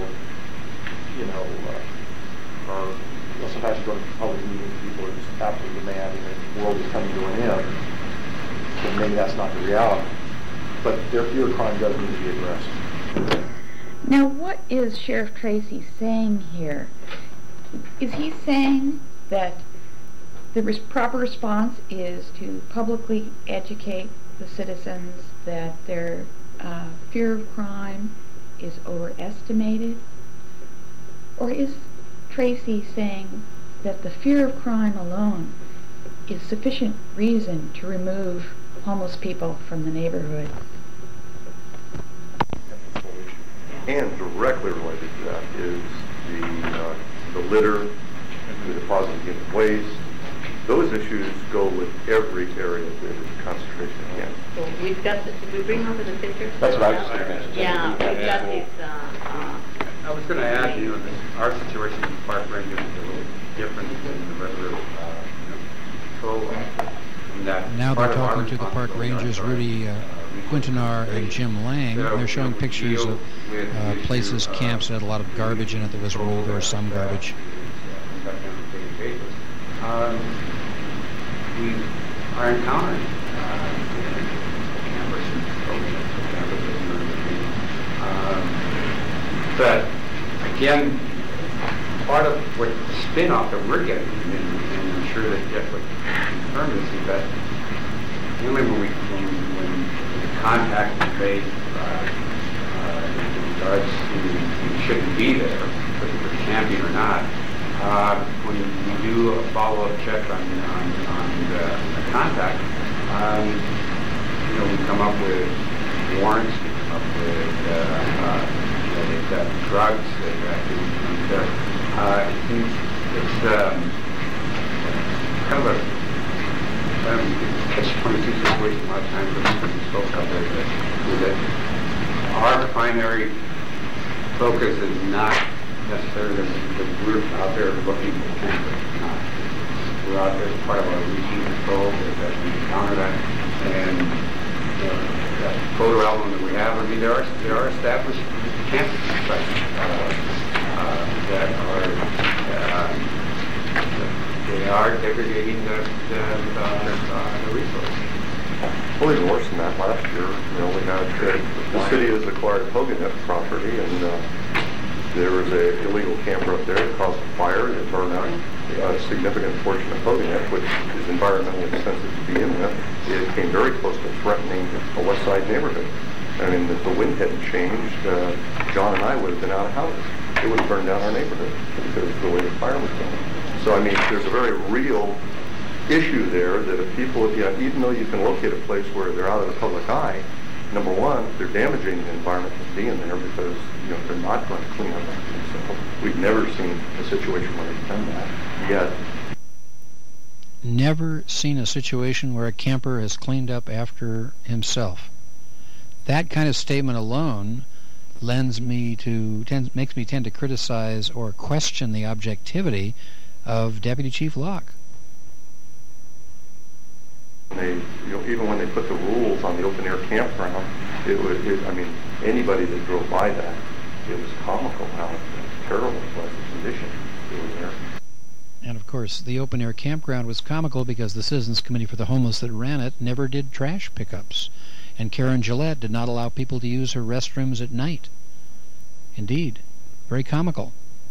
are, sometimes you go to public meetings, people are just absolutely demanding that the world is coming to an end, but maybe that's not the reality. But their fear of crime does need to be addressed. Now, what is Sheriff Tracy saying here? Is he saying that the proper response is to publicly educate the citizens that their fear of crime is overestimated? Or is Tracy saying that the fear of crime alone is sufficient reason to remove homeless people from the neighborhood? And directly related to that is the litter, the deposit of human waste. Those issues go with every area that is concentration camp. So we've got this, did we bring over the pictures? That's what I was going to mention. Yeah, we've got these. I was going to add, our situation in Park Rangers is a little different than the regular Now they're talking to the park rangers, Rudy Quintanar and Jim Lang. They're showing pictures of places, camps that had a lot of garbage in it that was removed, or some garbage. We are encountering campers but again, part of what the spin-off that we're getting, and I'm sure that Jeff would confirm this, is that really when the contact is made in regards to you shouldn't be there, whether you're camping or not, when we do a follow-up check on the contact, we come up with warrants, we come up with they've got drugs, they've got things there. It's kind of a catch-22 situation a lot of times when we spoke out there, that our primary focus is not necessarily that we're out there looking for campers. We're out there as part of our routine patrol that we encounter that, and that photo album that we have. I mean, there are established camping sites that are degrading the resource. Well, even worse than that, last year, we had the city has acquired Poganet property, and there was an illegal camper up there that caused a fire that burned out a significant portion of Poganet, which is environmentally sensitive to begin with. It came very close to threatening a West Side neighborhood. I mean, if the wind hadn't changed, John and I would have been out of houses. It would have burned down our neighborhood because of the way the fire was going. So, I mean, there's a very real issue there that if people, even though you can locate a place where they're out of the public eye, number one, they're damaging the environment from being there because, they're not going to clean up after themselves. We've never seen a situation where they've done that yet. Never seen a situation where a camper has cleaned up after himself. That kind of statement alone makes me tend to criticize or question the objectivity of Deputy Chief Locke. They, even when they put the rules on the open-air campground, anybody that drove by that, it was comical how terrible it was, the condition that was there. And of course, the open-air campground was comical because the Citizens Committee for the Homeless that ran it never did trash pickups. And Karen Gillette did not allow people to use her restrooms at night. Indeed, very comical.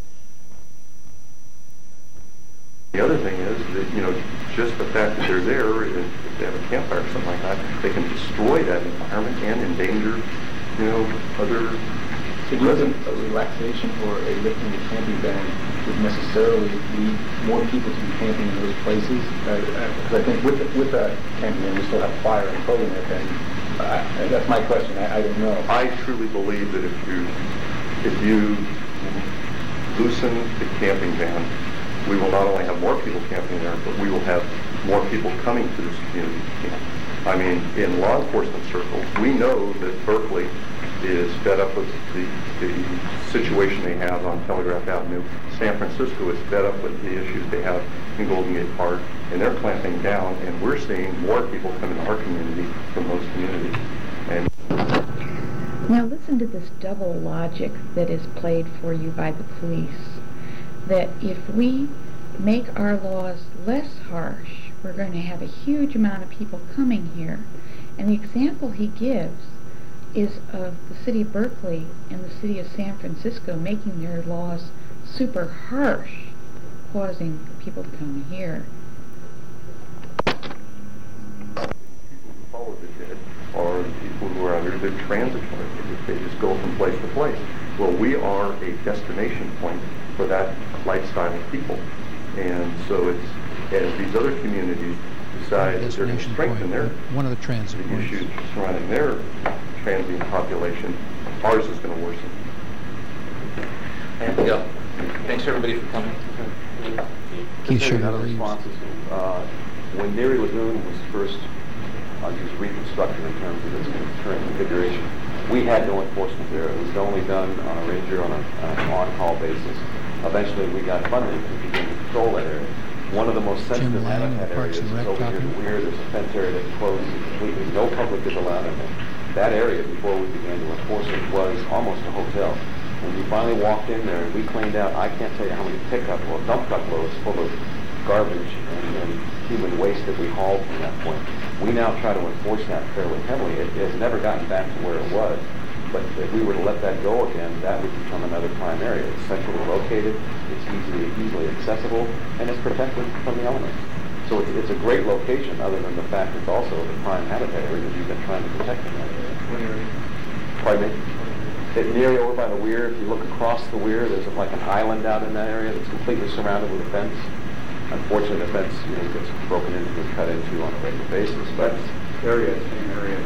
The other thing is that, just the fact that they're there, if they have a campfire or something like that, they can destroy that environment and endanger other So doesn't a relaxation or a lifting the camping ban would necessarily lead more people to be camping in those places? Because I think with that camping ban, we still have fire and clothing and that's my question. I don't know. I truly believe that if you loosen the camping ban, we will not only have more people camping there, but we will have more people coming to this community camp. I mean, in law enforcement circles, we know that Berkeley is fed up with the situation they have on Telegraph Avenue. San Francisco is fed up with the issues they have in Golden Gate Park, and they're clamping down, and we're seeing more people come into our community from those communities. And now listen to this double logic that is played for you by the police, that if we make our laws less harsh, we're going to have a huge amount of people coming here. And the example he gives is of the city of Berkeley and the city of San Francisco making their laws super harsh, causing people to come here. People who follow the dead are the people who are under the transitory. They just go from place to place. Well, we are a destination point for that lifestyle of people. And so it's, as these other communities decide that they're going to strengthen their one of the transit issues surrounding their transient population, ours is going to worsen. And thanks everybody for coming. Keith Just another responses. When Neary Lagoon was first reconstructed in terms of its current configuration, we had no enforcement there. It was only done on a ranger on an on-call basis. Eventually, we got funding to begin to control that area. One of the most sensitive habitat areas is over here in the Weir. There's a fence area that closes completely. No public is allowed in there. That area, before we began to enforce it, was almost a hotel. When we finally walked in there and we cleaned out, I can't tell you how many pickup or dump truck loads full of garbage and human waste that we hauled from that point. We now try to enforce that fairly heavily. It has never gotten back to where it was. But if we were to let that go again, that would become another crime area. It's centrally located, it's easily accessible, and it's protected from the elements. So it's a great location, other than the fact it's also the prime habitat area that we've been trying to protect in that area. What area? Pardon me? The area over by the Weir, if you look across the Weir, there's like an island out in that area that's completely surrounded with a fence. Unfortunately, the fence gets broken into and cut into on a regular basis. But area, same area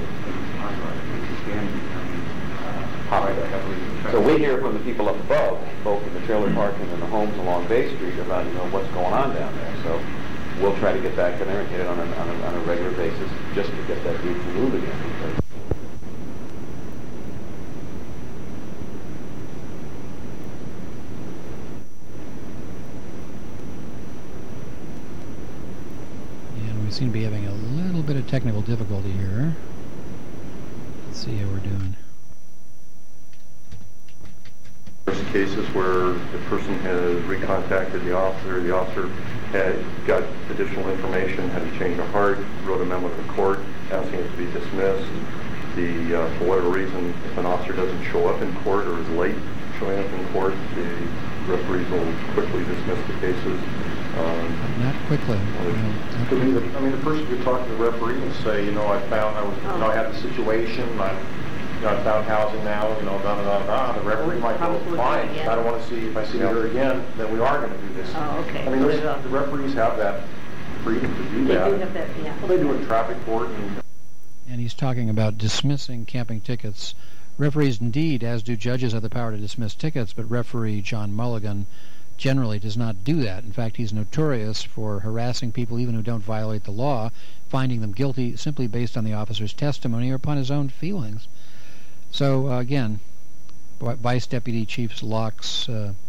so we hear from the people up above, both in the trailer park and in the homes along Bay Street, about what's going on down there. So we'll try to get back in there and hit it on a regular basis just to get that group to move again. And we seem to be having a little bit of technical difficulty here. Let's see how we're doing. There's cases where the person has recontacted the officer had got additional information, had a change of heart, wrote a memo to court asking it to be dismissed. For whatever reason, if an officer doesn't show up in court or is late showing up in court, the referees will quickly dismiss the cases. Not quickly. The person could talk to the referee and say, I had the situation, I found housing now, The referee might go, fine, I don't want to see, if I see her again, then we are going to do this. Oh, okay. The referees have that freedom to do that. They do have that, yeah. Well, they do in traffic court. And he's talking about dismissing camping tickets. Referees indeed, as do judges, have the power to dismiss tickets, but referee John Mulligan generally does not do that. In fact, he's notorious for harassing people even who don't violate the law, finding them guilty simply based on the officer's testimony or upon his own feelings. So again, Vice Deputy Chief Locke's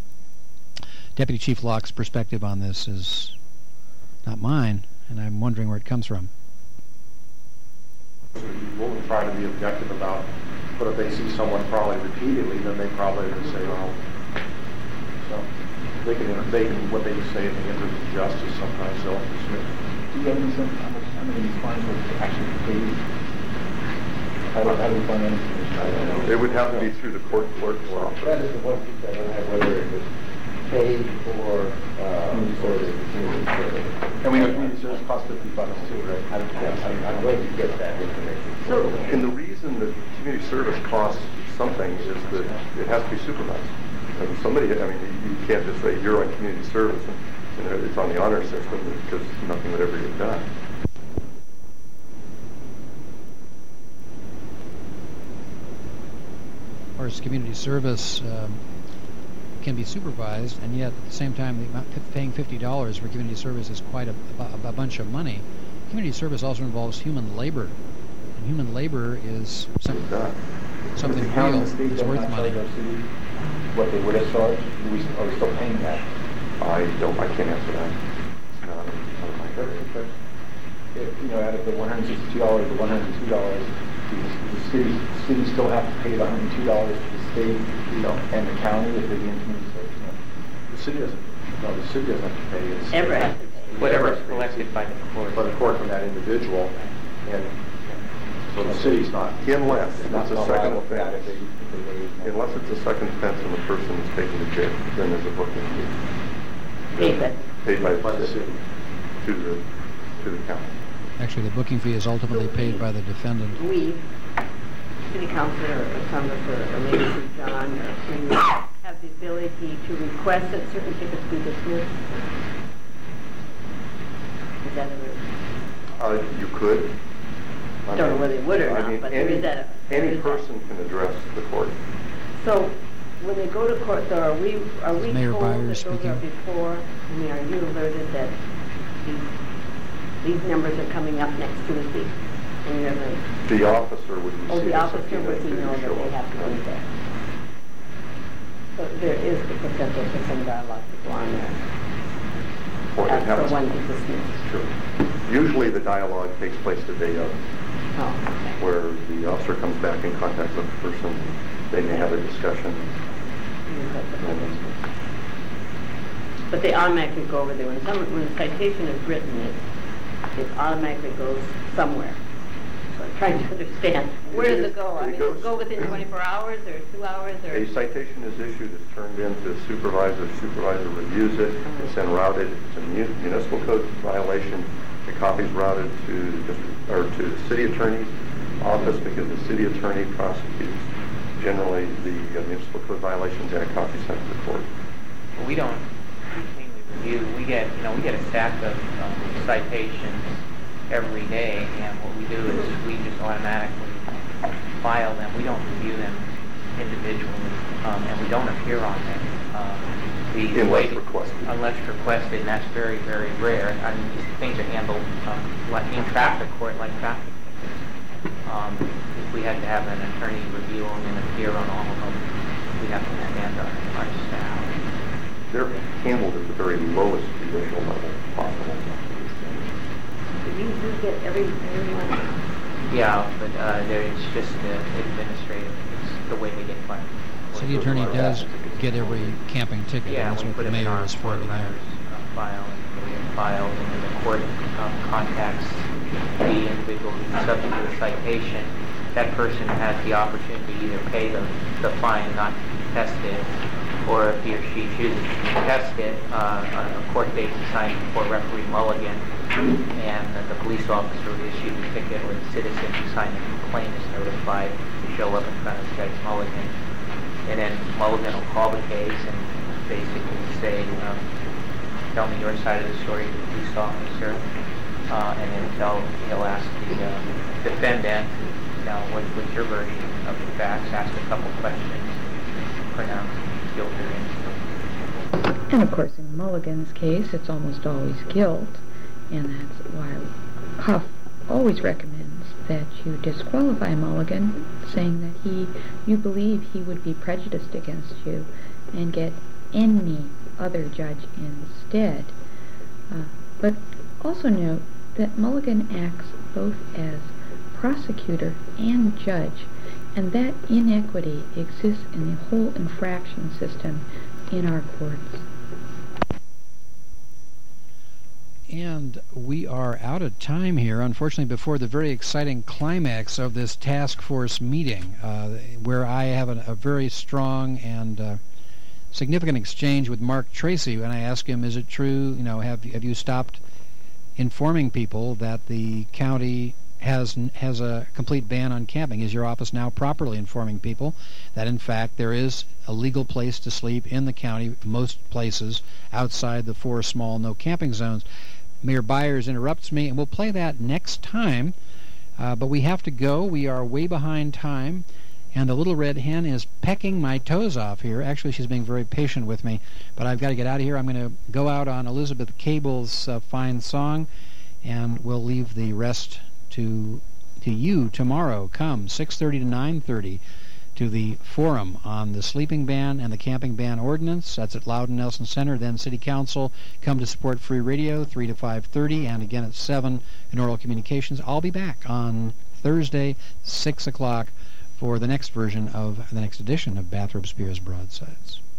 perspective on this is not mine, and I'm wondering where it comes from. People and try to be objective about, but if they see someone probably repeatedly, then they probably would say, well, so they can what they say in the interest of justice, sometimes they'll dismiss. Do you have any sense how many fines were actually paid? How do we find anything? It would have to be through the court clerk's office. That is the one piece I don't have, whether it was paid or community service. And we have community service cost $50 too, right? I'm glad you get that information. So, and the reason that community service costs something is that it has to be supervised. And somebody, I mean, you can't just say you're on community service and it's on the honor system because nothing would ever get done. Of course, community service can be supervised, and yet at the same time, paying $50 for community service is quite a bunch of money. Community service also involves human labor, and human labor is something real. It's worth money. What they would have charged? Are we still paying that? I can't answer that. It's not on my head. But out of the $162, the $102, the city still have to pay the $102 to the state, and the county if they're in community service. The city doesn't. No, the city doesn't have to pay. It's ever has to pay. Whatever is collected by the court. By the court from that individual, and so the city's not. Unless it's a second offense. Unless it's a second offense and the person is taken to jail, then there's a booking fee. Paid by the city to the county. Actually, the booking fee is ultimately paid by the defendant. We, city councilor or Congress or maybe John or King, have the ability to request that certain tickets be dismissed. Is that a you could. I don't know whether they would or not, but there is that. Any person can address the court. So, when they go to court, though, are we Mayor told Byers that those speaking. are before? I mean, are you alerted that these numbers are coming up next Tuesday? And you're going to... The officer would receive the officer would know that they have to be there. So there is the potential for some dialogue to go on there. After one is dismissed. Sure. Usually the dialogue takes place the day of. Oh, okay. Where the officer comes back in contact with the person. They may have a discussion. But they automatically go over there. When the citation is written, it automatically goes somewhere. So I'm trying to understand. Where does it go? I mean, does it go within 24 hours or 2 hours? Or? A citation is issued, it's turned in to the supervisor reviews it, it's then routed. It's a municipal code violation. The copy's routed to the city attorney's office because the city attorney prosecutes generally the municipal code violations, and a copy sent to the court. Well, we don't routinely review. We get a stack of citations every day, and what we do is we just automatically file them. We don't review them individually, and we don't appear on them. Unless requested. Unless requested, and that's very, very rare. I mean, these things are handled like in traffic court, like traffic tickets. If we had to have an attorney review them and appear on all of them, we have to expand our staff. They're handled at the very lowest judicial level possible. You get everyone. Yeah, but it's just administrative. It's the way they get funded. City attorney does get every camping ticket. Yeah, that's we what put the them in mayor our is for. file, and we have filed, and then the court contacts the individual who's subject to the citation. That person has the opportunity to either pay the fine and not contest it, or if he or she chooses to contest it, a court date is assigned before referee Mulligan, and the police officer who issued the ticket or the citizen who signed the complaint is notified to show up in front of Judge Mulligan. And then Mulligan will call the case and basically say, tell me your side of the story to the police officer, and then he'll ask the defendant, what's your version of the facts, ask a couple questions, pronounce guilt or innocent. And of course, in Mulligan's case, it's almost always guilt, and that's why Huff always recommends that you disqualify Mulligan, saying that you believe he would be prejudiced against you and get any other judge instead. But also note that Mulligan acts both as prosecutor and judge, and that inequity exists in the whole infraction system in our courts. And we are out of time here, unfortunately, before the very exciting climax of this task force meeting, where I have a very strong and significant exchange with Mark Tracy, and I asked him, is it true, have you stopped informing people that the county has a complete ban on camping? Is your office now properly informing people that, in fact, there is a legal place to sleep in the county, most places outside the 4 small no camping zones? Mayor Byers interrupts me, and we'll play that next time, but we have to go. We are way behind time, and the little red hen is pecking my toes off here. Actually, she's being very patient with me, but I've got to get out of here. I'm going to go out on Elizabeth Cable's fine song, and we'll leave the rest to you tomorrow. Come 6:30 to 9:30 to the forum on the sleeping ban and the camping ban ordinance. That's at Loudon Nelson Center. Then City Council come to support Free Radio 3 to 5:30, and again at 7 in Oral Communications. I'll be back on Thursday 6 o'clock for the next version of the next edition of Bathrobe Spears Broadsides.